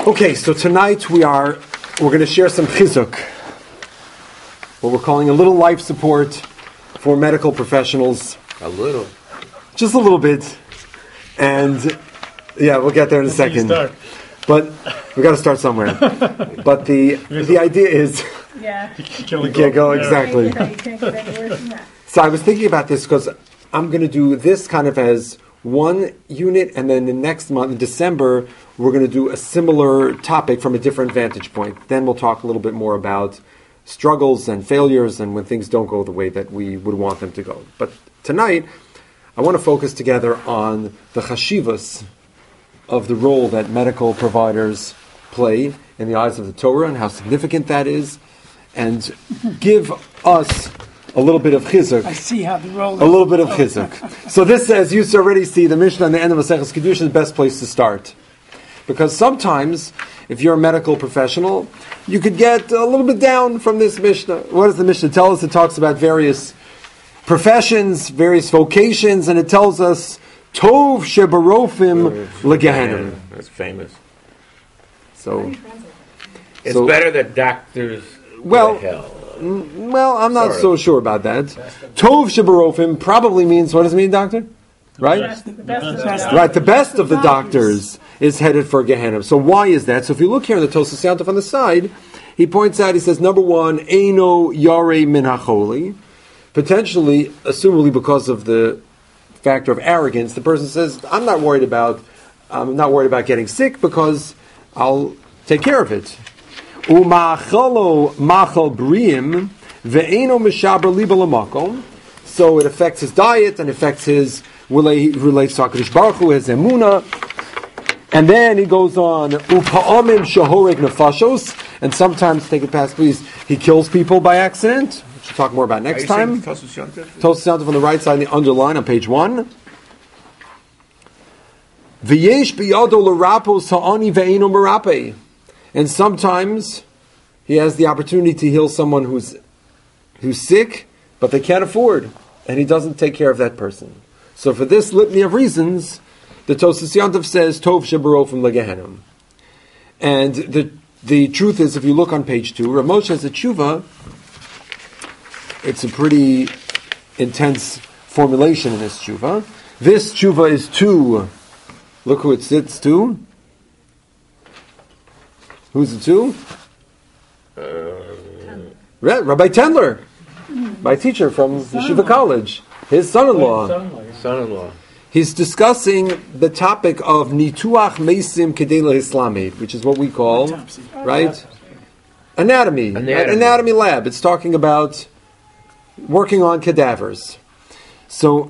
Okay, so tonight we're going to share some chizuk, what we're calling a little life support for medical professionals. A little. Just a little bit. And yeah, we'll get there in a second. But we got to start somewhere. But the idea is you can't go exactly. You can't get any worse than that. So I was thinking about this because I'm going to do this kind of as one unit, and then the next month, in December, we're going to do a similar topic from a different vantage point. Then we'll talk a little bit more about struggles and failures and when things don't go the way that we would want them to go. But tonight, I want to focus together on the chashivas of the role that medical providers play in the eyes of the Torah and how significant that is, and give us a little bit of chizuk. I see how the role is. A little bit of chizuk. So this, as you already see, the Mishnah on the end of Maseches Kedushin is the best place to start. Because sometimes, if you're a medical professional, you could get a little bit down from this Mishnah. What does the Mishnah tell us? It talks about various professions, various vocations, and it tells us, Tov shebarofim legehenim. That's famous. So, It's better that doctors well, go to hell. Well, I'm not so sure about that. Tov shebarofim probably means, what does it mean, doctor? Right? Right, the best of the doctors is headed for Gehenna. So why is that? So if you look here in the Tosas Yantuf on the side, he points out, he says, number one, Eino Yare Min HaCholi. Potentially, assumably because of the factor of arrogance, the person says, I'm not worried about getting sick because I'll take care of it. Umachalo machal briim ve'eno mishaber liba lamakom. So it affects his diet and affects his relates to HaKadosh Baruch Hu, his emuna. And then he goes on upa'amim shahorek nefashos, and sometimes, take it past please, he kills people by accident, which we'll talk more about next time. Tosas Yantuf on the right side, in the underline on page 1. V'yesh biyado l'rapos ha'ani ve'eno merape. And sometimes he has the opportunity to heal someone who's sick, but they can't afford, and he doesn't take care of that person. So for this litany of reasons, the Tosas Yantuf says, Tov shebarofim legehenim. And the truth is, if you look on page 2, Rav Moshe has a tshuva. It's a pretty intense formulation in this tshuva. This tshuva is to, look who it sits to. Who's it to? Rabbi Tendler, my teacher from Yeshiva College, his son-in-law. He's discussing the topic of Nituach Meisim Kedei Lehislamid, which is what we call, autopsy. Right? Anatomy. Anatomy lab. It's talking about working on cadavers. So,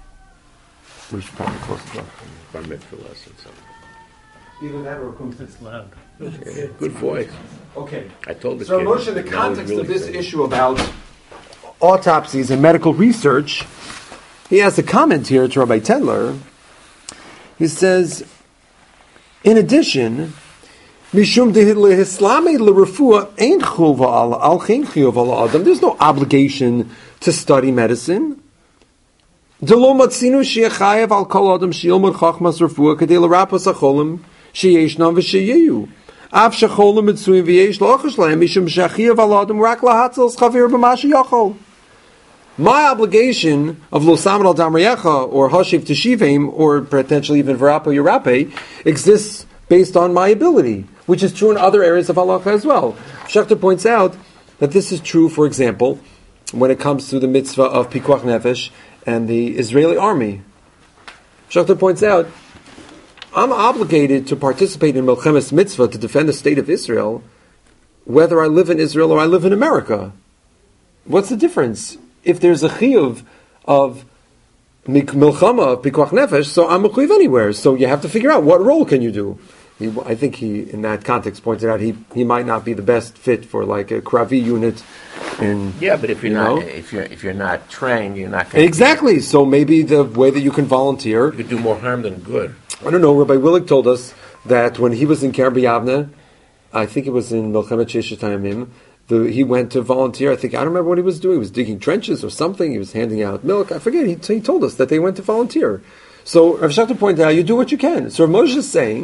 we should probably close the door. Bar mitzvah lesson. Either that or Kumsit's loud. Good voice. Okay. I told the so kid. So, Moshe, in the now context really of this famous. issue about autopsies and medical research, he has a comment here to Rabbi Tendler. He says, in addition, Mishum lehislami l'refua ain't chuva al chen chiyuv al adam. There's no obligation to study medicine. Delo matzinu she'achayev al kol adam she'ilmod chachmas refua kadei l'rapos acholim she'yeshnam v'she'yeyu. Av shecholim mitzuim v'yesh lo'achash lahem mishum she'achayev al adam rak lahatzil s'chavir b'masha yachol. My obligation of Losamad al Damriyecha or Hashiv Teshivim or potentially even V'rapo Yerape exists based on my ability, which is true in other areas of halacha as well. Schechter points out that this is true, for example, when it comes to the mitzvah of Pikuach Nefesh and the Israeli army. Schechter points out, I'm obligated to participate in Melchemes Mitzvah to defend the state of Israel, whether I live in Israel or I live in America. What's the difference? If there's a chiyuv of milchama, of pikuach nefesh, so I'm a chiyuv anywhere. So you have to figure out what role can you do. I think he, in that context, pointed out he might not be the best fit for like a Kravi unit. But if you're not trained, you're not going exactly. So maybe the way that you can volunteer, you could do more harm than good. I don't know. Rabbi Willig told us that when he was in Kerem B'Yavne, I think it was in Melchemet Sheshet Hayamim, he went to volunteer. I don't remember what he was doing. He was digging trenches or something. He was handing out milk. I forget. He told us that they went to volunteer. So Rav Schechter pointed out, you do what you can. So Rav Moshe is saying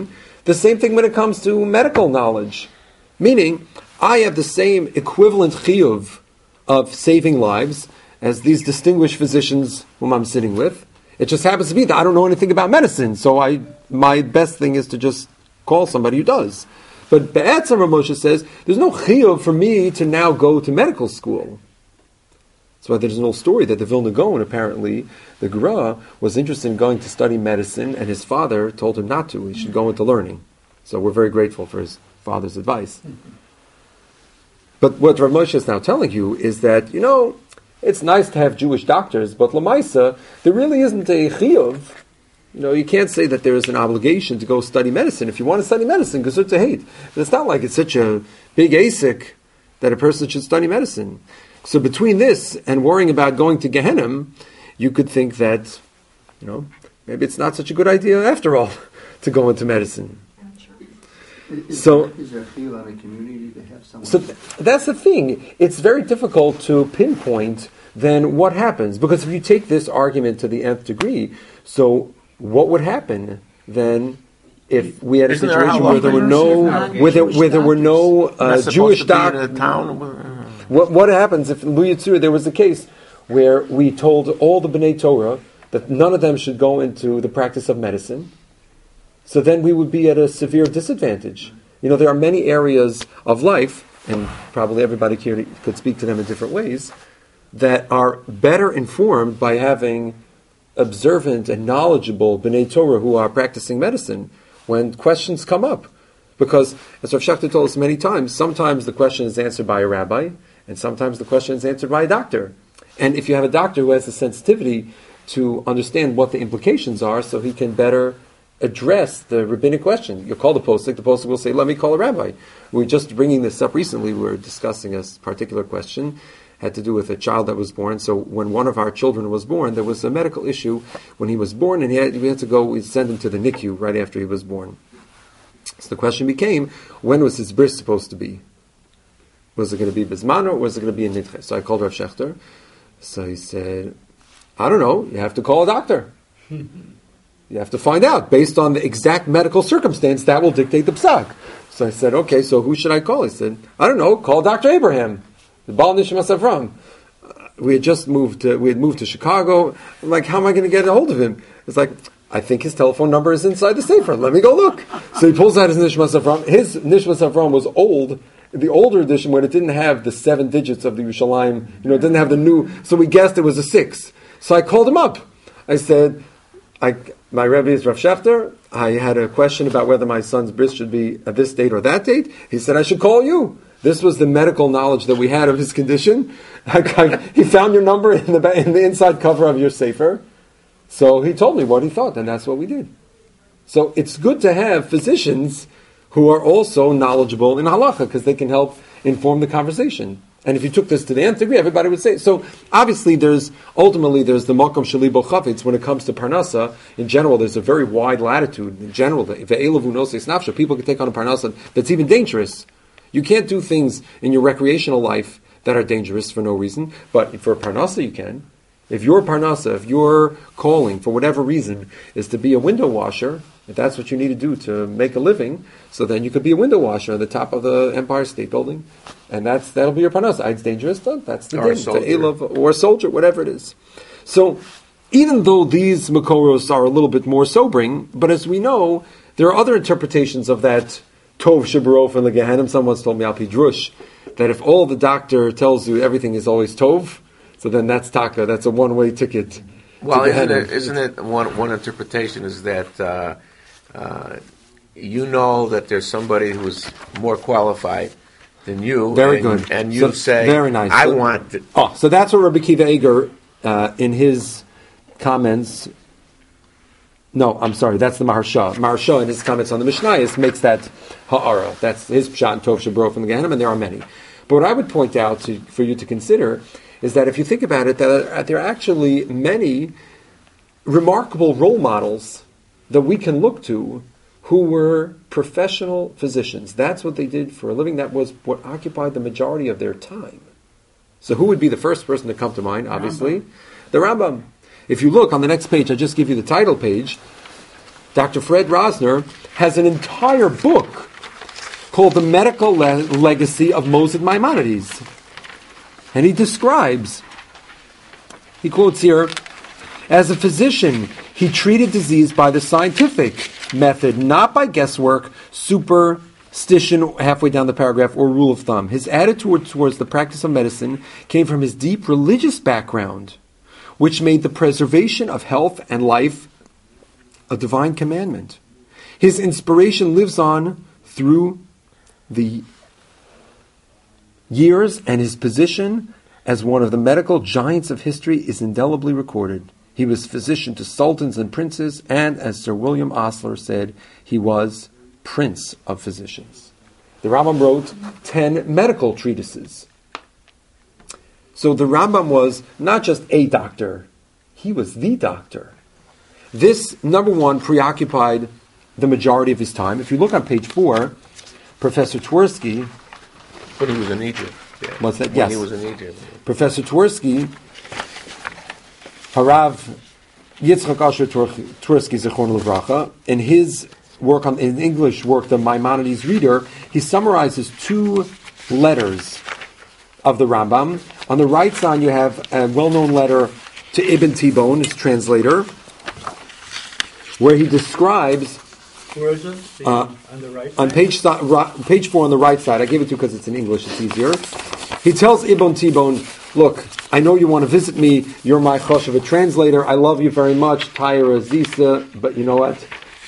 The same thing when it comes to medical knowledge. Meaning, I have the same equivalent chiyuv of saving lives as these distinguished physicians whom I'm sitting with. It just happens to be that I don't know anything about medicine, so my best thing is to just call somebody who does. But Be'etzem Rav Moshe says, there's no chiyuv for me to now go to medical school. That's why there's an old story that the Vilna Gaon, apparently, the Gra, was interested in going to study medicine, and his father told him not to. He should go into learning. So we're very grateful for his father's advice. But what Rav Moshe is now telling you is that, it's nice to have Jewish doctors, but Lamaisa, there really isn't a chiyuv. You can't say that there is an obligation to go study medicine. If you want to study medicine, gesur to hate. But it's not like it's such a big asik that a person should study medicine. So between this and worrying about going to Gehenna, you could think that, maybe it's not such a good idea after all to go into medicine. Is there a feel on a community to have someone? So that's the thing. It's very difficult to pinpoint then what happens. Because if you take this argument to the nth degree, so what would happen then if we had a situation where there were no Jewish doctors? What happens if in Lu Yitzur there was a case where we told all the B'nai Torah that none of them should go into the practice of medicine? So then we would be at a severe disadvantage. There are many areas of life, and probably everybody here could speak to them in different ways, that are better informed by having observant and knowledgeable B'nai Torah who are practicing medicine when questions come up. Because, as Rav Shechter told us many times, sometimes the question is answered by a rabbi, and sometimes the question is answered by a doctor. And if you have a doctor who has the sensitivity to understand what the implications are, so he can better address the rabbinic question. You call the posek will say, let me call a rabbi. We were just bringing this up recently. We were discussing a particular question, had to do with a child that was born. So when one of our children was born, there was a medical issue when he was born, and we send him to the NICU right after he was born. So the question became, when was his bris supposed to be? Was it going to be Bisman or was it going to be a Nidche? So I called Rav Shechter. So he said, I don't know, you have to call a doctor. You have to find out. Based on the exact medical circumstance, that will dictate the psak. So I said, okay, so who should I call? He said, I don't know, call Dr. Abraham, the Baal Nishmas Avram. We had moved to Chicago. I'm like, how am I going to get a hold of him? It's like, I think his telephone number is inside the sefer. Let me go look. So he pulls out his Nishmas Avram. His Nishmas Avram was old, the older edition, when it didn't have the 7 digits of the Yerushalayim, it didn't have the new, so we guessed it was a 6. So I called him up. I said, my Rebbe is Rav Shechter. I had a question about whether my son's bris should be at this date or that date. He said, I should call you. This was the medical knowledge that we had of his condition. He found your number in the inside cover of your sefer. So he told me what he thought, and that's what we did. So it's good to have physicians who are also knowledgeable in halacha, because they can help inform the conversation. And if you took this to the nth degree, everybody would say. So obviously there's the makom shalibo chafetz when it comes to parnasa. In general, there's a very wide latitude. In general, people can take on a parnasa that's even dangerous. You can't do things in your recreational life that are dangerous for no reason, but for a parnasa you can. If your parnasa, if your calling, for whatever reason, is to be a window washer, if that's what you need to do to make a living, so then you could be a window washer on the top of the Empire State Building, and that'll be your parnasa. It's dangerous, that's the din. Or a soldier, whatever it is. So, even though these makoros are a little bit more sobering, but as we know, there are other interpretations of that tov shibarof and legehenim. Someone's told me al pidrush that if all the doctor tells you everything is always tov, so then that's taka. That's a one-way ticket. Well, isn't it one interpretation is that you know that there's somebody who's more qualified than you. Very good. And you say, very nice. I want it. Oh, so that's what Rabbi Kiva Eger, in his comments. No, I'm sorry. That's the Maharsha. Maharsha, in his comments on the Mishnayos, makes that ha'ara. That's his pshat and tov shebro from the Gehenim, and there are many. But what I would point out for you to consider is that if you think about it, that there are actually many remarkable role models that we can look to who were professional physicians. That's what they did for a living. That was what occupied the majority of their time. So who would be the first person to come to mind? Obviously, the Rambam. If you look on the next page, I just give you the title page. Dr. Fred Rosner, has an entire book called The Medical Legacy of Mosid Maimonides. And he describes, he quotes here, as a physician, he treated disease by the scientific method, not by guesswork, superstition halfway down the paragraph, or rule of thumb. His attitude towards the practice of medicine came from his deep religious background, which made the preservation of health and life a divine commandment. His inspiration lives on through the years, and his position as one of the medical giants of history is indelibly recorded. He was physician to sultans and princes, and as Sir William Osler said, he was prince of physicians. The Rambam wrote 10 medical treatises. So the Rambam was not just a doctor, he was the doctor. This, number one, preoccupied the majority of his time. If you look on page 4, Professor Twersky... When he was in Egypt. Yeah. What's that? When Yes. he was in Egypt. Professor Twersky, Harav Yitzchak Asher Twersky, Zechron Levracha, in his work in English work, the Maimonides Reader, he summarizes 2 letters of the Rambam. On the right side, you have a well-known letter to Ibn Tibon, his translator, where he describes. Where is it? On the right On page 4 on the right side, I gave it to you because it's in English, it's easier. He tells Ibn Tibon, look, I know you want to visit me, you're my choshev translator, I love you very much, Tyra Zisa, but you know what?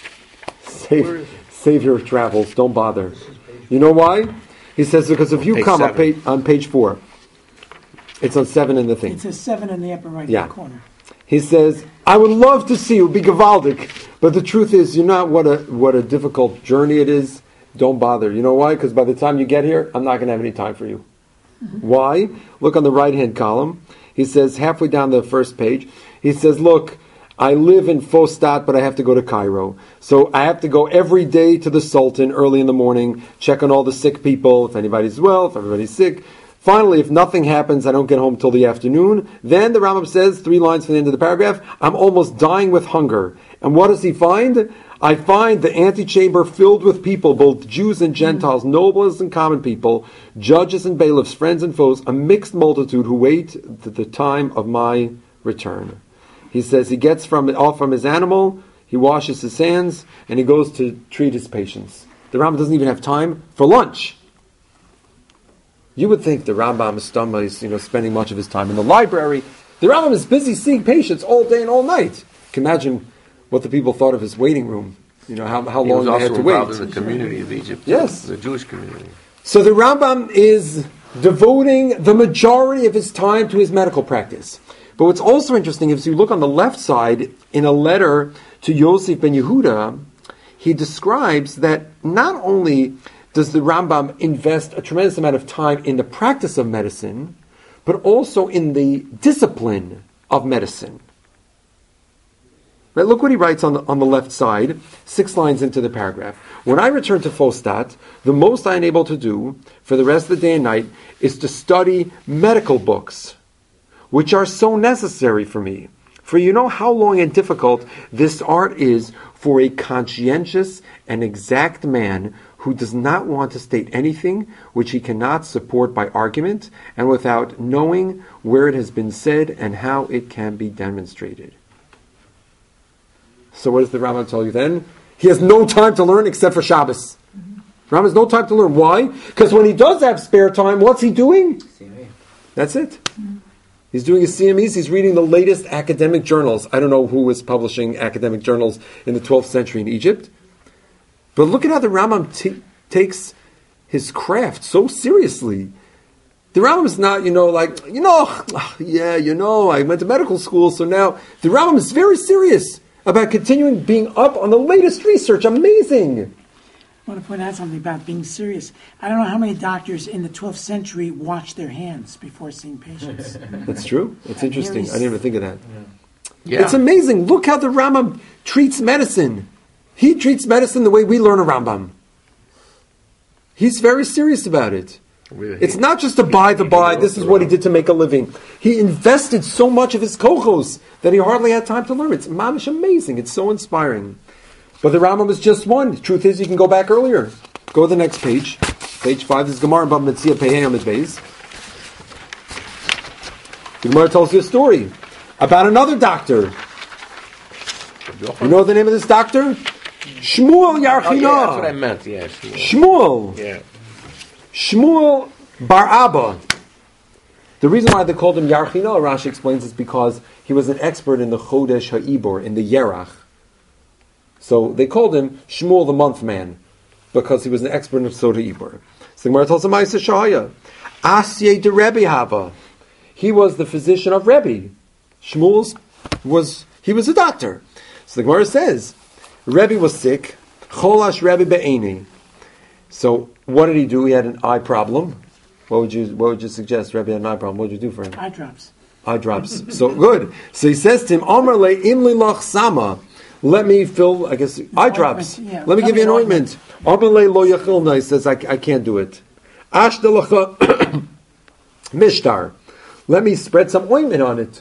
Save your travels, don't bother. You know why? He says, because if you come on page 4, it's on 7 in the thing. It says 7 in the upper right corner. He says, I would love to see you, be gewaldic, but the truth is, you know what a difficult journey it is. Don't bother. You know why? Because by the time you get here, I'm not going to have any time for you. Mm-hmm. Why? Look on the right-hand column. He says, halfway down the first page, he says, look, I live in Fostat, but I have to go to Cairo. So I have to go every day to the Sultan early in the morning, check on all the sick people, if anybody's well, if everybody's sick. Finally, if nothing happens, I don't get home till the afternoon. Then the Rambam says, 3 lines from the end of the paragraph, I'm almost dying with hunger. And what does he find? I find the antechamber filled with people, both Jews and Gentiles, nobles and common people, judges and bailiffs, friends and foes, a mixed multitude who wait the time of my return. He says he gets off from his animal, he washes his hands, and he goes to treat his patients. The Rambam doesn't even have time for lunch. You would think the Rambam is spending much of his time in the library. The Rambam is busy seeing patients all day and all night. You can imagine what the people thought of his waiting room. How long they had to wait. He was also involved in the community of Egypt. Yes. The Jewish community. So the Rambam is devoting the majority of his time to his medical practice. But what's also interesting is if you look on the left side, in a letter to Yosef ben Yehuda, he describes that not only does the Rambam invest a tremendous amount of time in the practice of medicine, but also in the discipline of medicine. Right, look what he writes on the left side, 6 lines into the paragraph. When I return to Fostat, the most I am able to do for the rest of the day and night is to study medical books, which are so necessary for me. For you know how long and difficult this art is for a conscientious and exact man who does not want to state anything which he cannot support by argument and without knowing where it has been said and how it can be demonstrated. So what does the Rambam tell you then? He has no time to learn except for Shabbos. Rambam has no time to learn. Why? Because when he does have spare time, what's he doing? CME. That's it. He's doing his CMEs. He's reading the latest academic journals. I don't know who was publishing academic journals in the 12th century in Egypt. But look at how the Rambam takes his craft so seriously. The Rambam is not, I went to medical school, so now the Rambam is very serious about continuing being up on the latest research. Amazing. I want to point out something about being serious. I don't know how many doctors in the 12th century washed their hands before seeing patients. That's true. It's interesting. I didn't even think of that. Yeah. It's amazing. Look how the Rambam treats medicine. He treats medicine the way we learn a Rambam. He's very serious about it. Really? It's not just a by the by, this is what he did to make a living. He invested so much of his kochos that he hardly had time to learn. It's mamish amazing. It's so inspiring. But the Rambam is just one. The truth is, you can go back earlier. Go to the next page. Page 5 is Gemara Bava Metzia Pehei Amud Beis. The Gemara tells you a story about another doctor. You know the name of this doctor? Shmuel Yarchina. Oh, yeah, that's what I meant. Yeah, Shmuel. Yeah. Shmuel Bar Abba. The reason why they called him Yarchina, Rashi explains, is because he was an expert in the Chodesh Ha'ibor, in the Yerach. So they called him Shmuel the month man, because he was an expert in Soda Ibor. So the Gemara tells him, Ma'aseh Shahaya, Asye de Rebbe Hava. He was the physician of Rebbe. Shmuel was a doctor. So the Gemara says, Rebbe was sick. Cholash Rebbe be'eni. So what did he do? He had an eye problem. What would you suggest? Rebbe had an eye problem. What would you do for him? Eye drops. Eye drops. So good. So he says to him, Amar le imli lach sama. Let me fill, I guess, eye drops. Yeah. Let me give you an ointment. Amar le lo yachilna. He says, I can't do it. Ashdalacha mishtar. Let me spread some ointment on it.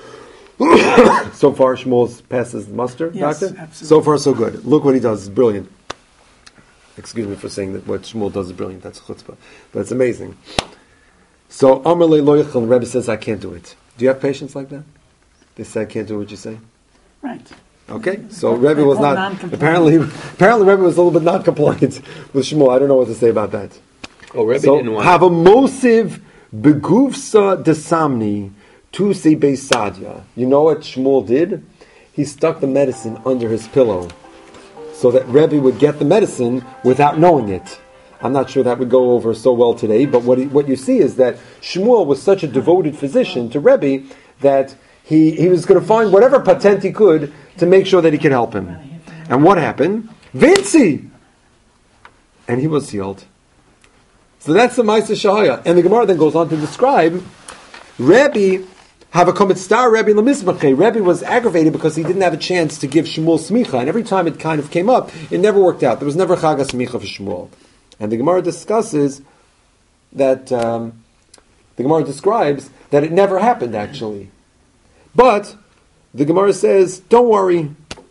So far, Shmuel passes the muster, Yes, doctor? absolutely. So far, so good. Look what he does. It's brilliant. Excuse me for saying that what Shmuel does is brilliant. That's chutzpah. But it's amazing. So, Amar le lo yachil, Rebbe says, I can't do it. Do you have patients like that? They say, I can't do what you say? Right. Okay, so Rebbe was call not, non-compliant. apparently Rebbe was a little bit not compliant with Shmuel. I don't know what to say about that. Oh, Rebbe So, didn't want have a mosiv begufsa desamni tu se beisadya. You know what Shmuel did? He stuck the medicine under his pillow so that Rebbe would get the medicine without knowing it. I'm not sure that would go over so well today, but what you see is that Shmuel was such a devoted physician to Rebbe that he was going to find whatever patent he could to make sure that he could help him. And what happened? Vinci! And he was healed. So that's the Ma'aseh Shahaya. And the Gemara then goes on to describe Rebbe have a comet star Rebbe Lemizmache. Rebbe was aggravated because he didn't have a chance to give Shmuel smicha, and every time it kind of came up, it never worked out. There was never Chag smicha for Shmuel. And the Gemara discusses that the Gemara describes that it never happened actually. But the Gemara says, don't worry.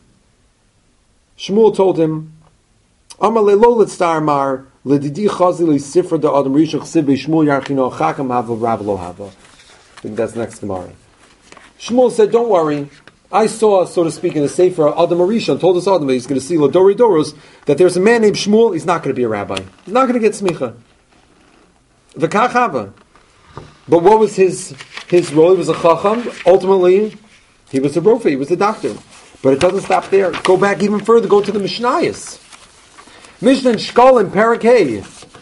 Shmuel told him, Amar le'lolet star mar ledidi chazili sifra da adam rishon chsiv Shmuel yarchino chakam hava rav lo hava. I think that's next Gemara. Shmuel said, don't worry. I saw, so to speak, in the Sefer, Adam Arishon told us Adam that he's going to see Ladori Doros, that there's a man named Shmuel, he's not going to be a rabbi. He's not going to get smicha. V'kach hava. But what was his role? He was a chacham. Ultimately, he was a rofe, he was a doctor. But it doesn't stop there. Go back even further, go to the Mishnayos. Mishnah and Shkol and Parak Hey.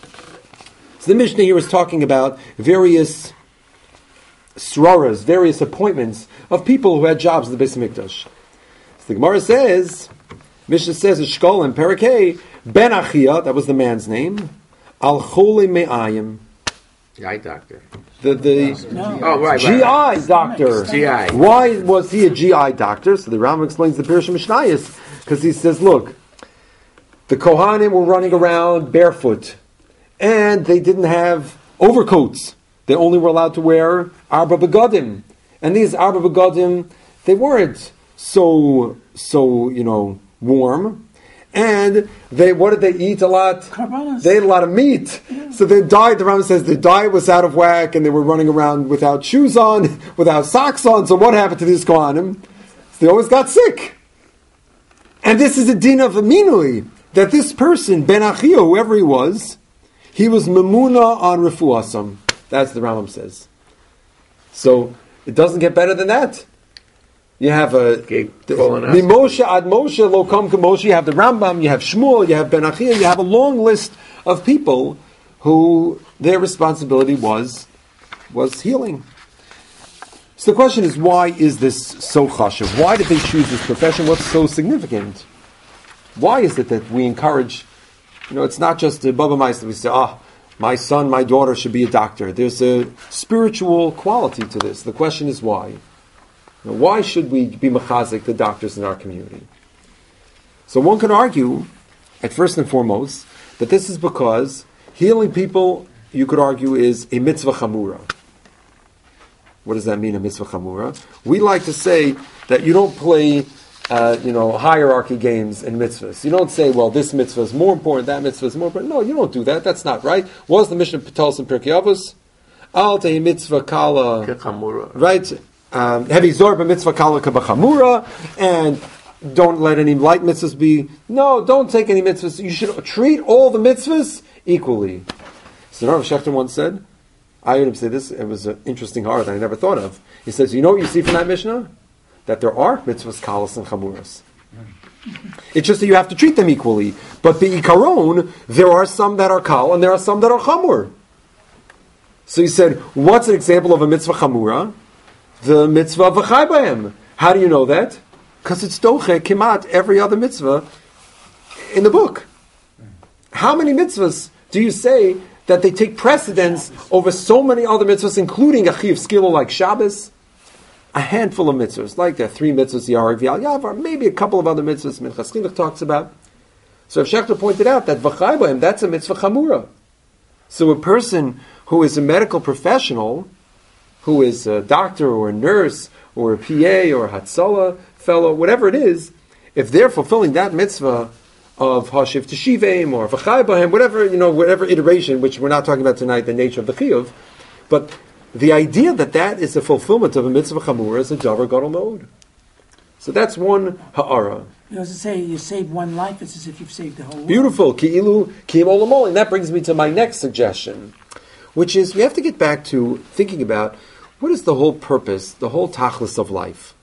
So the Mishnah here is talking about various sraras, various appointments of people who had jobs in the Beis Hamikdash. So the Gemara says, Mishnah says, Shkol and Parak Hey, Ben Achia, that was the man's name, Al Chole Me'ayim. the eye doctor. The Right. GI doctor. GI. Why was he a GI doctor? So the Rambam explains the Pirush Mishnayos, because he says, look, the Kohanim were running around barefoot, and they didn't have overcoats. They only were allowed to wear Arba Begadim. And these Arba Begadim, they weren't so warm. And what did they eat a lot? Karbanos. They ate a lot of meat. Yeah. So their diet, the Rambam says, their diet was out of whack, and they were running around without shoes on, without socks on. So what happened to these Kohanim? They always got sick. And this is a din of Aminui, that this person, Ben Achia, whoever he was Memuna on Refuasam. That's the Rambam says. So it doesn't get better than that. You have Mimoshe ad Moshe lo kam Moshe. You have the Rambam, you have Shmuel, you have Ben Achia, you have a long list of people who their responsibility was healing. So the question is, why is this so chashuv? Why did they choose this profession? What's so significant? Why is it that we encourage? It's not just a Baba Meister. We say, my son, my daughter should be a doctor. There's a spiritual quality to this. The question is why. Why should we be mechazik the doctors in our community? So one could argue, at first and foremost, that this is because healing people, you could argue, is a mitzvah chamura. What does that mean, a mitzvah chamura? We like to say that you don't play hierarchy games in mitzvahs. You don't say, well, this mitzvah is more important, that mitzvah is more important. No, you don't do that. That's not right. What does the Mishnah tell us in Pirkei Avos? Al tehi mitzvah kala. Right? Heavy zorba mitzvah kala kabachamura. And don't let any light mitzvahs be. No, don't take any mitzvahs. You should treat all the mitzvahs equally. So Rav Shechter once said, I heard him say this, it was an interesting heart that I never thought of. He says, you know what you see from that Mishnah? That there are mitzvahs kalas and chamuras. It's just that you have to treat them equally. But the ikaron, there are some that are kal and there are some that are chamur. So he said, what's an example of a mitzvah chamura? The mitzvah v'chai b'hem. How do you know that? Because it's doche kimat every other mitzvah in the book. How many mitzvahs do you say that they take precedence over so many other mitzvahs, including a chiv skilo like Shabbos? A handful of mitzvahs, like the 3 mitzvahs, Yarek V'al Yavar, maybe a couple of other mitzvahs Minchas Chinuch talks about. So if Shechter pointed out that v'chai b'hem, that's a mitzvah chamura. So a person who is a medical professional, who is a doctor or a nurse or a PA or a Hatzalah fellow, whatever it is, if they're fulfilling that mitzvah of Hashiv Teshivim or v'chai b'hem, whatever iteration, which we're not talking about tonight, the nature of the chiyuv, but the idea that is the fulfillment of a mitzvah chamura is a davar gadol mode. So that's one ha'ara. You also say you save one life, it's as if you've saved the whole world. Beautiful. Ki'ilu ki'im olamol. And that brings me to my next suggestion, which is we have to get back to thinking about what is the whole purpose, the whole tachlis of life.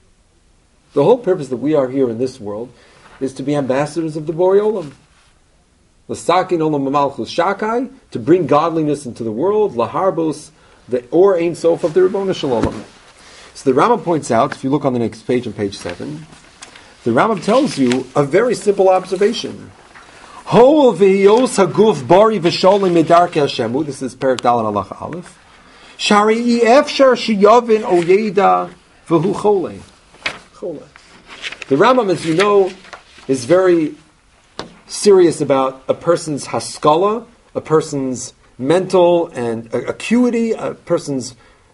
The whole purpose that we are here in this world is to be ambassadors of the Borei Olam. L'sakin olam malchus shakai, to bring godliness into the world, laharbos, the or Ein Sof of the Ribono Shel Olam. So the Rambam points out, if you look on the next page, on page 7, the Rambam tells you a very simple observation. Hol v'yos haguf bari v'sholim medarkei Hashemu. This is Perek Dalet Halacha Aleph. Shari efshar sheyavin oyeda v'hu chole. The Rambam, as you know, is very serious about a person's haskala, a person's mental and acuity, a person's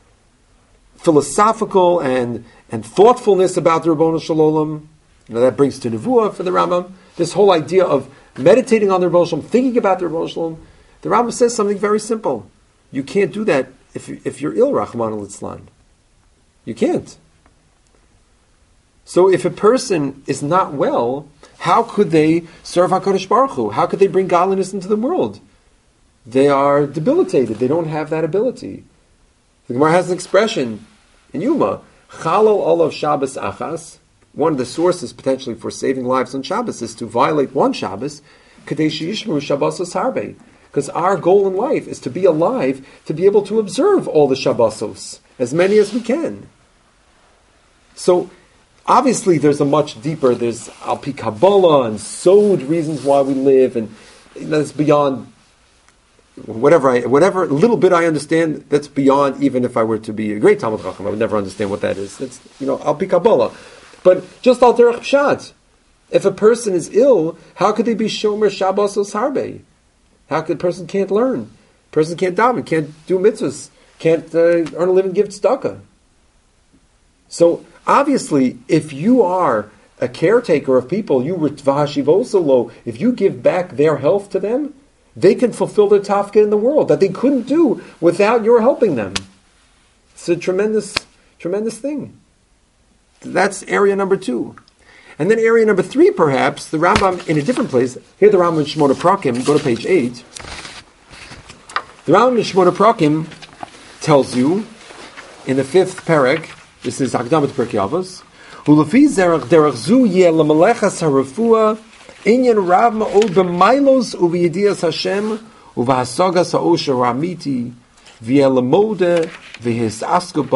philosophical and thoughtfulness about the Ribono Shel Olam. That brings to Nevuah for the Rambam. This whole idea of meditating on the Ribono Shel Olam, thinking about the Ribono Shel Olam. The Rambam says something very simple. You can't do that if you're ill, Rachmana litzlan. You can't. So if a person is not well, how could they serve HaKadosh Baruch Hu? How could they bring godliness into the world? They are debilitated. They don't have that ability. The Gemara has an expression in Yuma, Chalal olav Shabbos achas. One of the sources potentially for saving lives on Shabbos is to violate one Shabbos, Kadesh Yishmu Shabbosos Harbe. Because our goal in life is to be alive, to be able to observe all the Shabbosos, as many as we can. So, obviously there's there's Al-Pi Kabbalah and Sod reasons why we live, and that's beyond whatever little bit I understand, that's beyond, even if I were to be a great Talmud Chacham, I would never understand what that is. It's, Al-Pi Kabbalah. But just Al Derech Pshat, if a person is ill, how could they be Shomer Shabbosos Harbe? How could a person can't learn? A person can't daven, can't do mitzvahs, can't earn a living, give tzedakah. So, obviously, if you are a caretaker of people, if you give back their health to them, they can fulfill their tafkid in the world that they couldn't do without your helping them. It's a tremendous, tremendous thing. That's area number 2. And then area number 3, perhaps, the Rambam in a different place. Here the Rambam in Shmona Prakim, go to page 8. The Rambam in Shmona Prakim tells you, in the 5th perek, this is Akdamat Pirkei Avos, Ulefi derech zu yeh lemelechas harefua inyan rav ma'od b'mailos uv'yedias Hashem uv'hasagas ha'osher ramiti v'yeh lemode v'hisaskus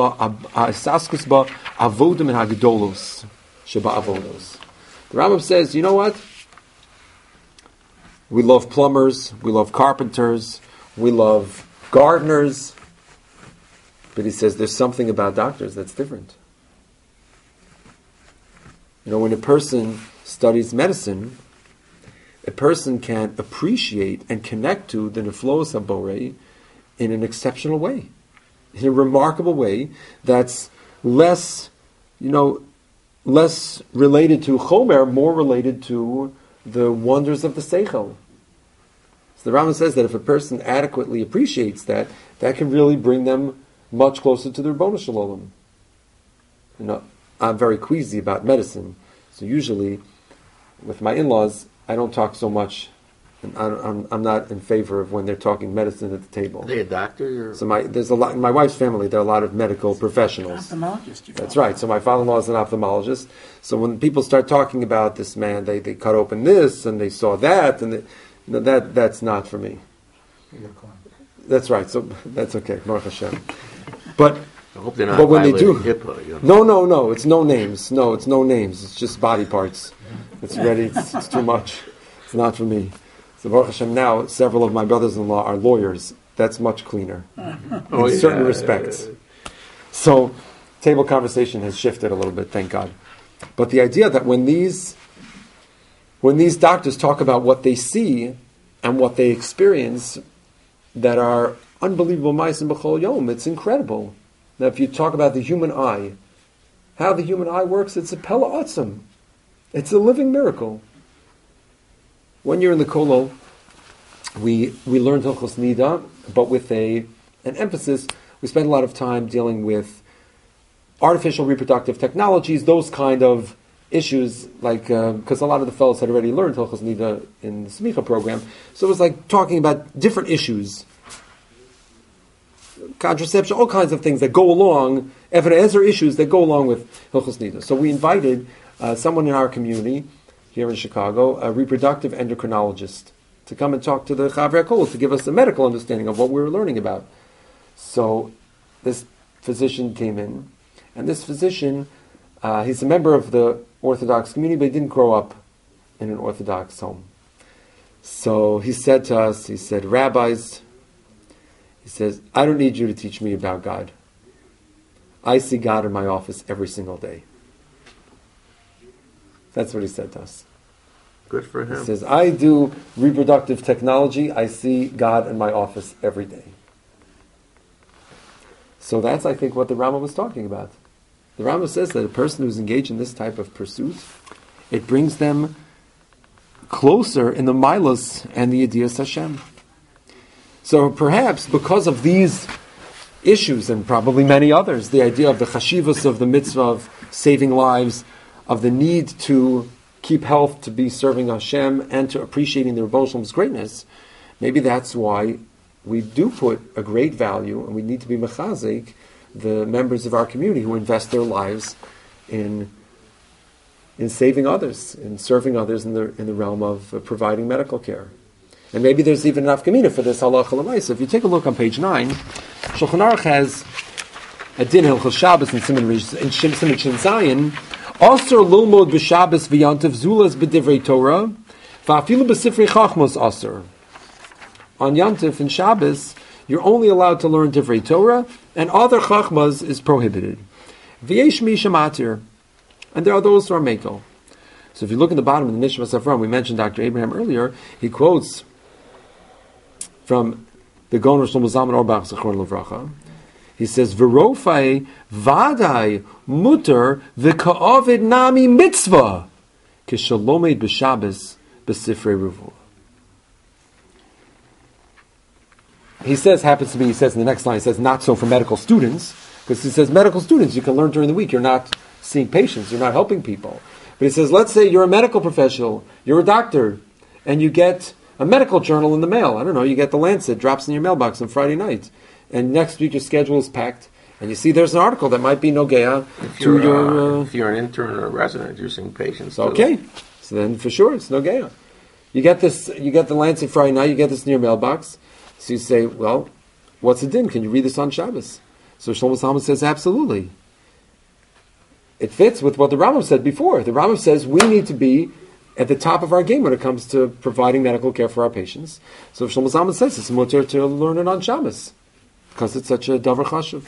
ba avodim and hagdolos sheba avodos. The Rambam says, you know what? We love plumbers, we love carpenters, we love gardeners, but he says there's something about doctors that's different. When a person studies medicine, a person can appreciate and connect to the Neflos HaBorei in an exceptional way, in a remarkable way that's less, less related to chomer, more related to the wonders of the seichel. So the Rambam says that if a person adequately appreciates that, that can really bring them much closer to the Ribono Shel Olam. You know, I'm very queasy about medicine, so usually with my in-laws, I don't talk so much. And I'm not in favor of when they're talking medicine at the table. Are they a doctor? Or? So there's a lot in my wife's family. There are a lot of medical professionals. Ophthalmologist. That's right. So my father-in-law is an ophthalmologist. So when people start talking about this man, they cut open this and they saw that, and that's not for me. That's right. So that's okay. Baruch Hashem. But I hope they're not when they do, HIPAA, you know? no, it's no names. No, it's no names. It's just body parts. It's ready. It's too much. It's not for me. So Baruch Hashem, now several of my brothers-in-law are lawyers. That's much cleaner in certain respects. So table conversation has shifted a little bit, thank God. But the idea that when these doctors talk about what they see and what they experience that are unbelievable ma'asim b'chol yom, it's incredible. Now if you talk about the human eye, how the human eye works, it's a pella atzim. It's a living miracle. One year in the Kollel, we learned Hilchos Nida, but with an emphasis. We spent a lot of time dealing with artificial reproductive technologies, those kind of issues, like because a lot of the fellows had already learned Hilchos Nida in the Smicha program, so it was like talking about different issues, contraception, all kinds of things that go along, Even Ezer issues that go along with Hilchos Nida. So we invited someone in our community here in Chicago, a reproductive endocrinologist, to come and talk to the Chavrei HaKollel to give us a medical understanding of what we were learning about. So this physician came in, and this physician, he's a member of the Orthodox community, but he didn't grow up in an Orthodox home. So he said to us, he said, rabbis, he says, I don't need you to teach me about God. I see God in my office every single day. That's what he said to us. Good for him. He says, I do reproductive technology. I see God in my office every day. So that's, I think, what the Rambam was talking about. The Rambam says that a person who's engaged in this type of pursuit, it brings them closer in the milos and the Yediyas Hashem. So perhaps because of these issues, and probably many others, the idea of the chashivas of the mitzvah of saving lives, of the need to keep health, to be serving Hashem, and to appreciating the Ribono Shel Olam's greatness, maybe that's why we do put a great value, and we need to be mechazik the members of our community who invest their lives in saving others, in serving others in the realm of providing medical care. And maybe there's even enough kamina for this halacha l'maisa. If you take a look on page 9, Shulchan Aruch has a din Hilchos Shabbos in Siman Shin Zayin, Asur lilmod b'Shabbos v'yantiv zulas b'divrei Torah, v'afilu b'sifrei chachmos asur. On Yantif and Shabbos, you're only allowed to learn divrei Torah, and other chachmas is prohibited. V'yesh mi shematir, and there are those who are mekel. So if you look at the bottom of the Nishmas Avram, we mentioned Dr. Abraham earlier, he quotes from the Gaon Shlomo Zalman Auerbach Zichron Livracha. He says, "V'rofai vadai muter v'ka'ovid nami mitzvah k'shalomed b'Shabbos b'sifrei Revuah." He says in the next line, he says, not so for medical students, because he says medical students you can learn during the week. You're not seeing patients, you're not helping people. But he says, let's say you're a medical professional, you're a doctor, and you get a medical journal in the mail. I don't know, you get the Lancet, drops in your mailbox on Friday night. And next week your schedule is packed, and you see there's an article that might be nogea to your... If you're an intern or a resident, you're seeing patients. Okay, so then for sure it's nogea. You get the Lancet Friday night, you get this in your mailbox, so you say, well, what's the din? Can you read this on Shabbos? So Shlomo Zalman says, absolutely. It fits with what the Rambam said before. The Rambam says we need to be at the top of our game when it comes to providing medical care for our patients. So Shlomo Zalman says it's mutter to learn it on Shabbos, because it's such a davar chashuv.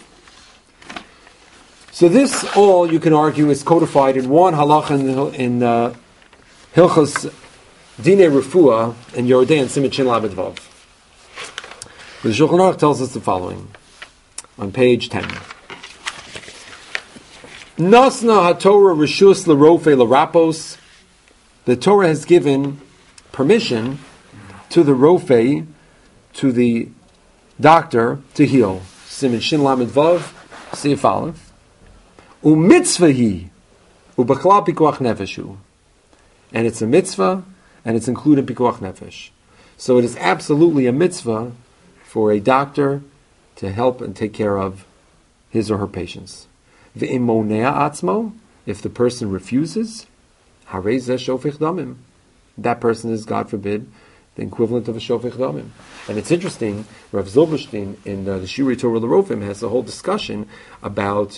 So this all, you can argue, is codified in one halacha in Hilchos Dinei Refuah and Yoredei and Siman Shin Lamed Vav. The Shulchan Aruch tells us the following on page 10. Nasna HaTorah Rishus L'Rofe L'Rapos. The Torah has given permission to the Rofe, to the doctor, to heal. Siman Shin Lamed Vav, Sif Aleph. U'mitzvahi, u'b'chlal pikuach nefeshu. And it's a mitzvah, and it's included pikuach nefesh. So it is absolutely a mitzvah for a doctor to help and take care of his or her patients. Ve'imonea atzmo, if the person refuses, harei zeh shofech damim. That person is, God forbid, the equivalent of a shofech damim. And it's interesting, Rav Zilberstein in the Shirei Torah L'Rofim has a whole discussion about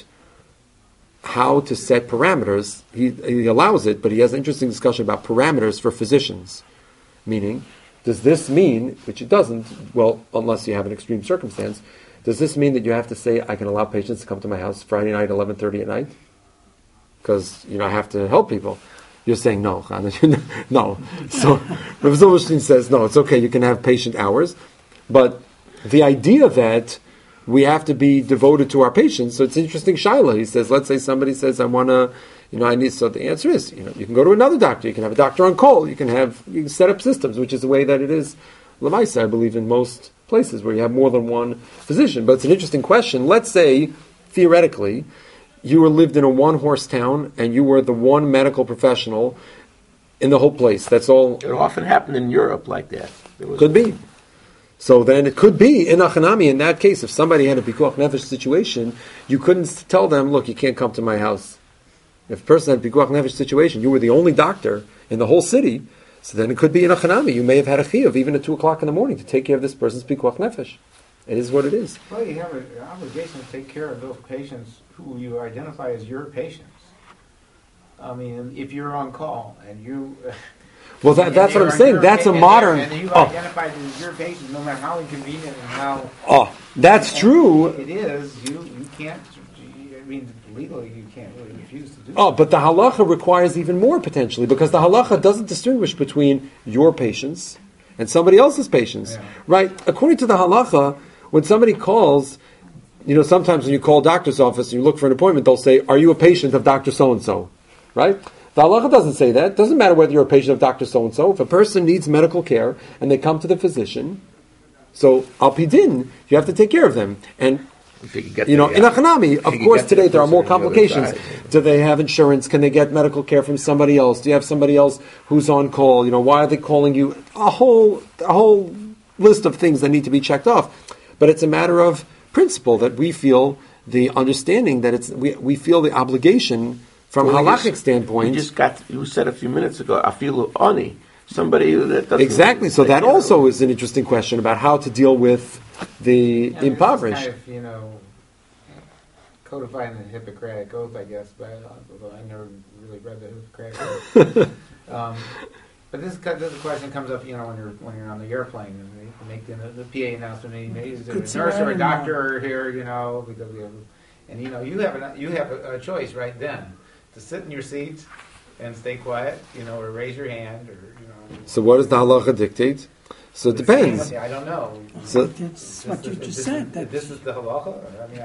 how to set parameters. He allows it, but he has an interesting discussion about parameters for physicians. Meaning, does this mean, which it doesn't, well, unless you have an extreme circumstance, does this mean that you have to say, I can allow patients to come to my house Friday night, 11:30 at night? Because, I have to help people. You're saying no. No. So Rav Zilberstein says, no, it's okay, you can have patient hours. But the idea that we have to be devoted to our patients, so it's interesting, Shaila. He says, let's say somebody says, I want to, I need, so the answer is, you can go to another doctor, you can have a doctor on call, you can set up systems, which is the way that it is, Lamaisa, I believe, in most places where you have more than one physician. But it's an interesting question. Let's say, theoretically, you were lived in a one-horse town, and you were the one medical professional in the whole place. That's all. It often happened in Europe like that. Could be. So then it could be, in Achanami, in that case, if somebody had a Pikuach Nefesh situation, you couldn't tell them, look, you can't come to my house. If a person had a Pikuach Nefesh situation, you were the only doctor in the whole city, so then it could be in Achanami. You may have had a chiyuv even at 2 o'clock in the morning to take care of this person's Pikuach Nefesh. It is what it is. Well, you have an obligation to take care of those patients who you identify as your patients. I mean, if you're on call and you... Well, that's what I'm saying. That's a modern... And you've identified as your patient, no matter how inconvenient and how... Oh, that's true. It is. You can't... I mean, legally, you can't really refuse to do that. Oh, but the halacha requires even more, potentially, because the halacha doesn't distinguish between your patients and somebody else's patients. Yeah. Right? According to the halacha, when somebody calls... sometimes when you call a doctor's office and you look for an appointment, they'll say, are you a patient of Dr. So-and-so? Right? The halacha doesn't say that. It doesn't matter whether you're a patient of Dr. So-and-so. If a person needs medical care and they come to the physician, so al pidin, you have to take care of them. And, in Achanami, of course, today there are more complications. Do they have insurance? Can they get medical care from somebody else? Do you have somebody else who's on call? Why are they calling you? A whole list of things that need to be checked off. But it's a matter of principle that we feel the understanding that we feel the obligation from a halachic standpoint. You said a few minutes ago, afilu oni, somebody that doesn't... Exactly, so that also is an interesting question about how to deal with the impoverished. It's kind of, codified in the Hippocratic Oath, I guess, but although I never really read the Hippocratic Oath. But this question comes up, when you're on the airplane and they make the PA announcement. Is there a nurse or a doctor here? Because we have, and you have a choice right then to sit in your seat and stay quiet, or raise your hand, or So what does the halacha dictate? So it depends. I don't know. So that's what you just said. This is the halacha.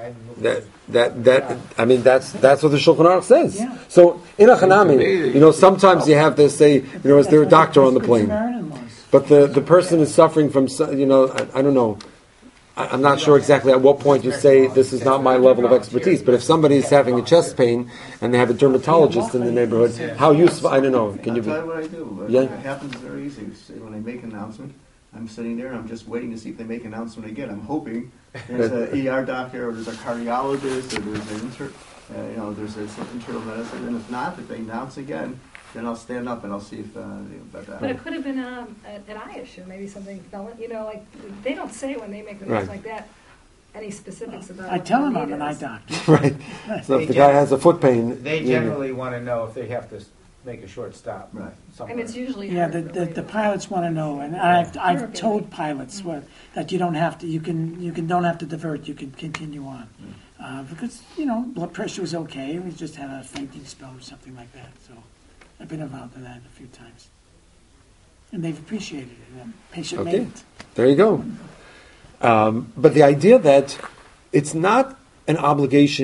That's what the Shulchan Aruch says. Yeah. So in Achanami, sometimes you have to say, is there a doctor on the plane? But the person is suffering from, I don't know. I'm not sure exactly at what point you say this is not my level of expertise. But if somebody is having a chest pain and they have a dermatologist in the neighborhood, how useful? I don't know. Can you? I'll tell you what I do. Yeah. It happens very easy. When they make an announcement, I'm sitting there. I'm just waiting to see if they make an announcement again. I'm hoping there's an ER doctor or there's a cardiologist or there's an there's an internal medicine. And if not, if they announce again, then I'll stand up and I'll see if But it could have been an eye issue, maybe something fell. Like they don't say when they make the noise like that any specifics about. I tell them I'm an eye doctor. Right. So if the guy has a foot pain, they generally want to know if they have to make a short stop. Right. And it's usually the pilots want to know, and I've told pilots that you don't have to. You don't have to divert. You can continue on because blood pressure was okay. We just had a fainting spell or something like that. So. I've been involved in that a few times. And they've appreciated it. Patient made it. There you go. But the idea that it's not an obligation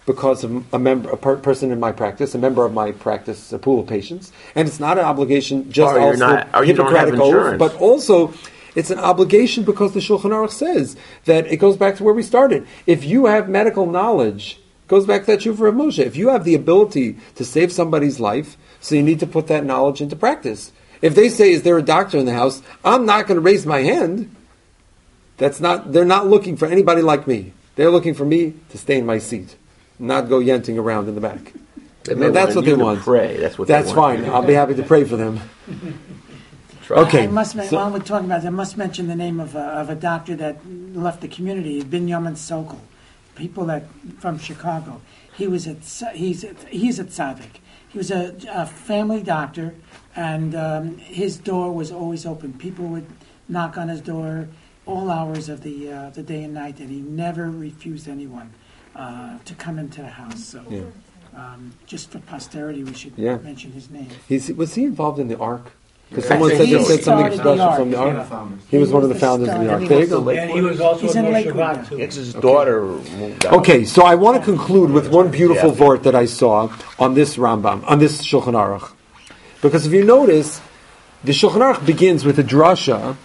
because of a person in my practice, a member of my practice, a pool of patients, and it's not an obligation just you don't have Hippocratic oath, insurance. but also it's an obligation because the Shulchan Aruch says that it goes back to where we started. If you have medical knowledge, it goes back to that Shuvah of Moshe. If you have the ability to save somebody's life, so you need to put that knowledge into practice. If they say, "Is there a doctor in the house?" I'm not going to raise my hand. They're not looking for anybody like me. They're looking for me to stay in my seat, not go yenting around in the back. That's what they want. Pray. That's what. That's they want. fine. I'll be happy to pray for them. Okay. While we're talking about it, I must mention the name of a doctor that left the community, Binyamin Sokol. People that from Chicago. He's at Tzaddik. He was a family doctor, and his door was always open. People would knock on his door all hours of the day and night, and he never refused anyone to come into the house. So, just for posterity, we should mention his name. Was he involved in the Ark? Because Yeah. someone I said think they he said something started special the from the Ark. Ark. He was one of the founders of the Ark. There you go. And he was also He's in in Moshe Lakewood Vat, now. too. It's his daughter moved out. Okay, so I want to conclude with one beautiful Yeah. vort that I saw on this Rambam, on this Shulchan Aruch. Because if you notice, the Shulchan Aruch begins with a drasha,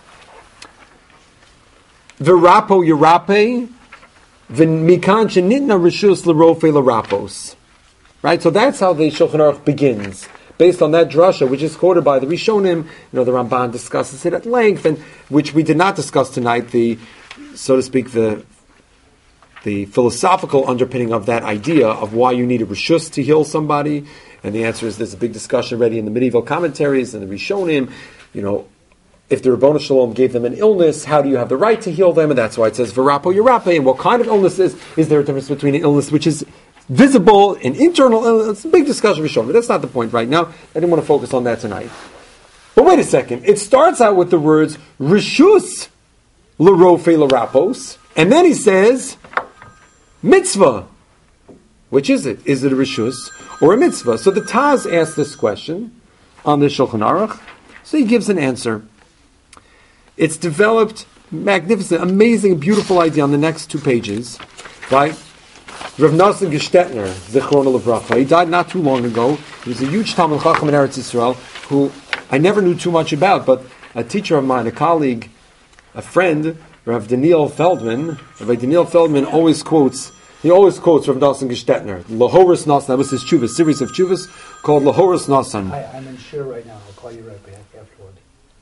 V'rapo yirape, v'mikan shenitna rishus l'rofe l'rapos. Right, so that's how the Shulchan Aruch begins, based on that drasha, which is quoted by the Rishonim. The Ramban discusses it at length, and which we did not discuss tonight. So to speak, the philosophical underpinning of that idea of why you need a rishus to heal somebody, and the answer is there's a big discussion already in the medieval commentaries and the Rishonim. If the Ribono Shalom gave them an illness, how do you have the right to heal them? And that's why it says V'rapo Yirape. And what kind of illness is there a difference between an illness which is visible and internal illness? It's a big discussion for sure, but that's not the point right now. I didn't want to focus on that tonight. But wait a second. It starts out with the words Rishus l'rofe l'rapos, and then he says mitzvah. Which is it? Is it a Rishus or a mitzvah? So the Taz asks this question on the Shulchan Aruch. So he gives an answer. It's developed, magnificent, amazing, beautiful idea on the next 2 pages by Rav Nosson Gestetner, Zichrono Livracha. He died not too long ago. He was a huge Talmid Chacham in Eretz Yisrael, who I never knew too much about, but a teacher of mine, a colleague, a friend, Rav Daniel Feldman. Rabbi Daniel Feldman always quotes Rav Nosson Gestetner. Lahoris Nosson, that was his chuvas, series of chuvas called Lahoris Nosson. I'm unsure right now. I'll call you right back afterward.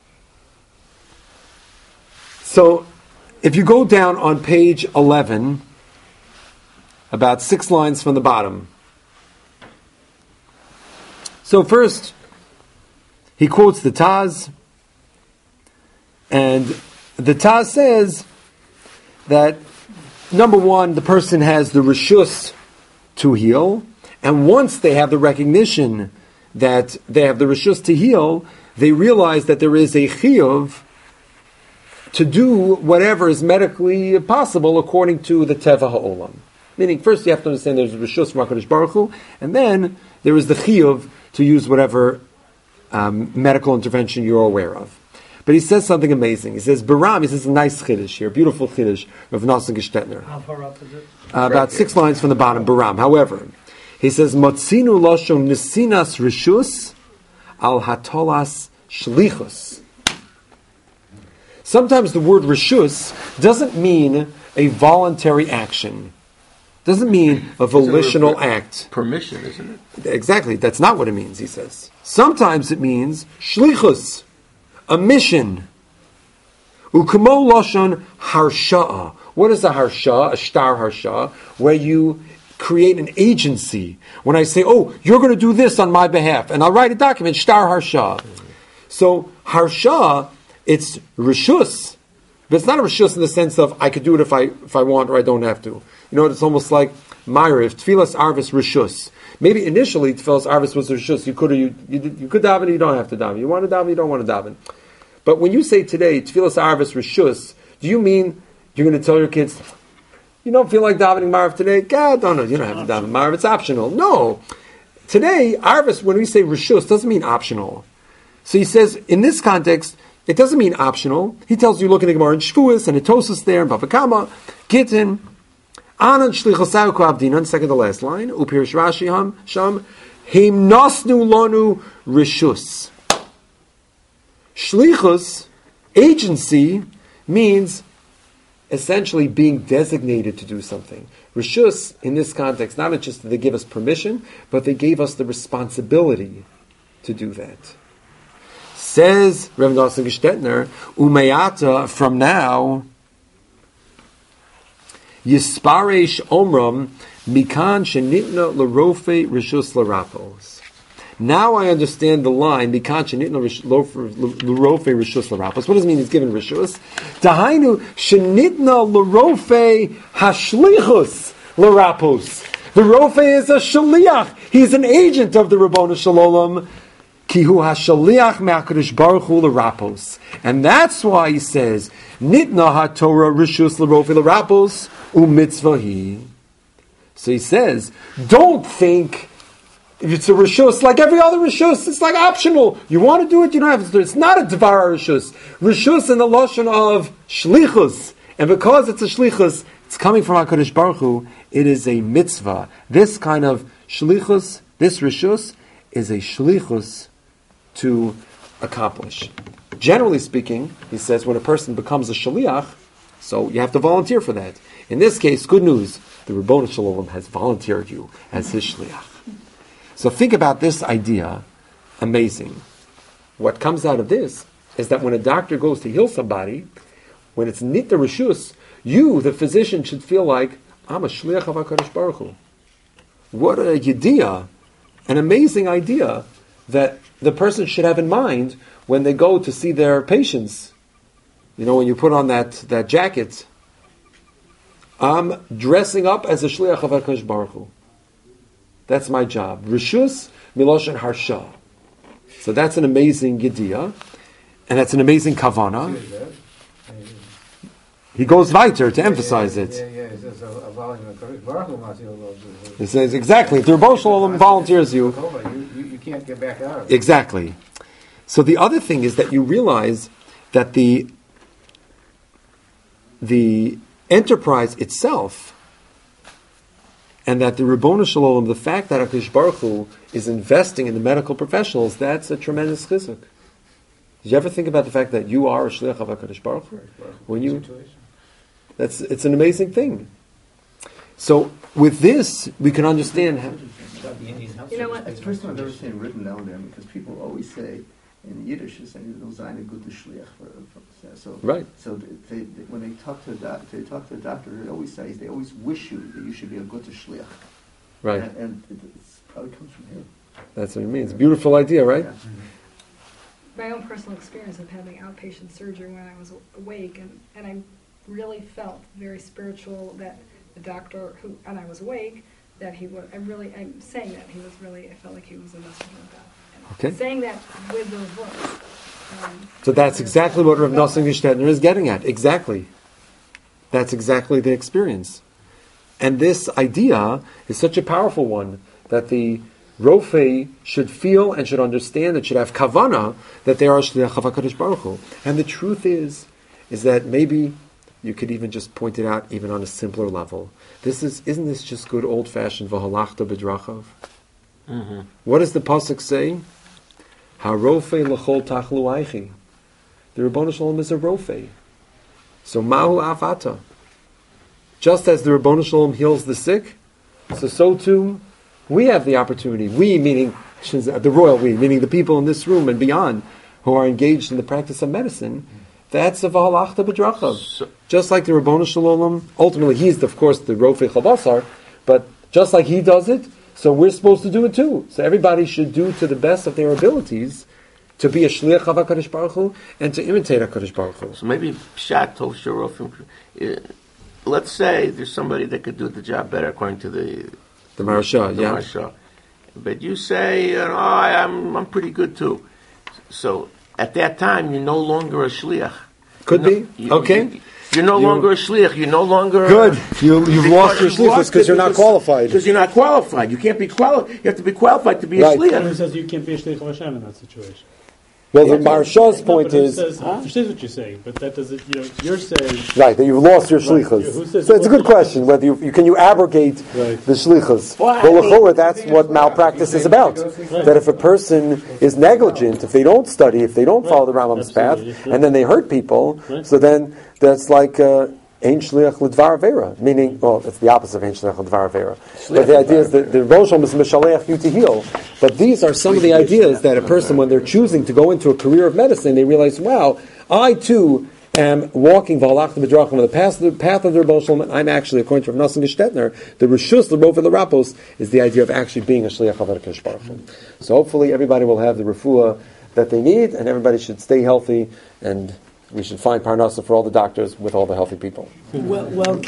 So, if you go down on page 11, about 6 lines from the bottom. So first, he quotes the Taz, and the Taz says that, number one, the person has the rishus to heal, and once they have the recognition that they have the rishus to heal, they realize that there is a chiyuv to do whatever is medically possible according to the Teva Ha'olam. Meaning, first you have to understand there's Rishus from HaKadosh Baruch Hu, and then there is the Chiyuv to use whatever medical intervention you're aware of. But he says something amazing. He says, Baram, he says a nice Chiddush here, beautiful Chiddush of Nosson Gestetner. How far up is it? About 6 lines from the bottom, Baram. However, he says, Motzinu Loshon Nisinas Rishus al Hatolas Shlichus. Sometimes the word rishus doesn't mean a voluntary action. Doesn't mean a volitional act. Permission, isn't it? Exactly. That's not what it means, he says. Sometimes it means shlichus, a mission. Ukemo loshon harsha'a. What is a harsha? A shtar harsha, where you create an agency. When I say, oh, you're going to do this on my behalf, and I'll write a document, shtar harsha. So harsha, it's rishus, but it's not a rishus in the sense of I could do it if I want or I don't have to. It's almost like Ma'ariv, Tfilas Arvis Rishus. Maybe initially Tfilas Arvis was Rishus. You could daven, you don't have to daven. You want to daven, you don't want to daven. But when you say today Tfilas Arvis Rishus, do you mean you're going to tell your kids, you don't feel like davening Ma'ariv today? God, don't know. You don't have to daven Ma'ariv. It's optional. No. Today, Arvis, when we say Rishus, doesn't mean optional. So he says, in this context, it doesn't mean optional. He tells you, look at the Gemara in Shvuos and Etosus there, and Bava Kama, Gittin, Anan shlichosau k'abdinan, second to last line, upirish Rashi sham, heim nasnu lanu rishus. Shlichus, agency, means essentially being designated to do something. Rishus, in this context, not just that they give us permission, but they gave us the responsibility to do that. Says Rev Nosson Gestetner, Umayata, from now, Yisparesh Omram, Mikan Shenitna L'Rofe Rishus L'Rapos. Now I understand the line, Mikan Shenitna L'Rofe Rishus L'Rapos. What does it mean he's given Rishus? Dahainu Shenitna L'Rofe Hashlichus L'Rapos. The Rofe is a Shaliach. He's an agent of the Rabbonu Shalom. Kihu hashaliach me'akadosh baruch hu l'rapos, and that's why he says nitna haTorah rishus l'rofe l'rapos u'mitzvahi. So he says, don't think it's a rishus like every other rishus. It's like optional. You want to do it, you don't have to do it. It's not a dvar rishus. Rishus in the lashon of shlichus, and because it's a shlichus, it's coming from Hakadosh Baruch Hu. It is a mitzvah. This kind of shlichus, this rishus, is a shlichus to accomplish. Generally speaking, he says, when a person becomes a shaliach, so you have to volunteer for that. In this case, good news, the Rabbonu Shalom has volunteered you as his shaliach. So think about this idea, amazing. What comes out of this is that when a doctor goes to heal somebody, when it's nit the rishus, you, the physician, should feel like, I'm a shaliach of HaKadosh Baruch Hu. What a idea, an amazing idea, that the person should have in mind when they go to see their patients. You know, when you put on that jacket, I'm dressing up as a shliach of HaKadosh Baruch Hu. That's my job. Rishus miloshen harsha. So that's an amazing idea, and that's an amazing kavana. He goes weiter to emphasize it. He says, exactly, if the Rabbonu Shalom volunteers you can't get back out of it. Exactly. So the other thing is that you realize that the enterprise itself, and that the Rabbonu Shalom, the fact that HaKadosh Baruch Hu is investing in the medical professionals, that's a tremendous chizuk. Did you ever think about the fact that you are a shliach of HaKadosh Baruch Hu? It's an amazing thing. So with this, we can understand how. You know what? It's the first time I've ever seen it written down there, because people always say in Yiddish, it's a good shliach. So right. So they, when they talk to a doctor, they always wish you that you should be a good shliach. Right. And it probably comes from him. That's what it means. Beautiful idea, right? Yeah. My own personal experience of having outpatient surgery when I was awake, and I really felt very spiritual that the doctor and I was awake, that he was, I'm saying that he was really, I felt like he was a messenger of God. Okay. Saying that with those words. So that's exactly what Rav Nosson Gestetner is getting at. Exactly. That's exactly the experience. And this idea is such a powerful one, that the Rofe should feel and should understand, and should have kavana, that they are shliach of HaKadosh Baruch Hu. And the truth is that maybe you could even just point it out even on a simpler level. Isn't this just good old-fashioned v'halachta b'drachav? Mm-hmm. What does the pasuk say? Harofe l'chol tachlu aichi. The Rabbonu Shalom is a rofe. So mahu avata. Just as the Rabbonu Shalom heals the sick, so too we have the opportunity. We, meaning the royal we, meaning the people in this room and beyond, who are engaged in the practice of medicine. That's a v'halachta b'drachav. Just like the Rabbonu Shalom, ultimately he's, of course, the Rofei Chavasar, but just like he does it, so we're supposed to do it too. So everybody should do to the best of their abilities to be a shliach of HaKadosh Baruch Hu and to imitate HaKadosh Baruch Hu. So maybe Pshat Tov Shirofim. Let's say there's somebody that could do the job better according to the Maharsha, yeah. Maharsha. But you say, I'm pretty good too. So at that time, you're no longer a shliach. Could be. Okay. You're no longer a shliach. You're no longer... Good. You've lost your shlichus because you're not qualified. Because you're not qualified. You can't be qualified. You have to be qualified to be a shliach. Who says you can't be a shliach of Hashem in that situation? Well, the Maharshah's point is I understand what you're saying, but that doesn't. You're saying right that you've lost your shlichus. Who says So it's a good question whether you can abrogate the shlichus. Well, l'chorah, that's what malpractice is about. That if a person is negligent, if they don't study, if they don't follow the Rambam's path, and then they hurt people, so then that's like. Ein shliach l'dvar avera, meaning, well, it's the opposite of ein shliach l'dvar avera. But the idea is that the Rosh Hashanah is mishaleach you to heal. But these are some of the ideas that a person, when they're choosing to go into a career of medicine, they realize, wow, I too am walking v'halach b'drachim on the path of the Rosh Hashanah. I'm actually, according to Rav Nosson Gestetner, the Rishus l'rov l'rapos is the idea of actually being a shliach of HaKadosh Baruch Hu. So hopefully everybody will have the refuah that they need, and everybody should stay healthy, and we should find parnasa for all the doctors with all the healthy people. Well,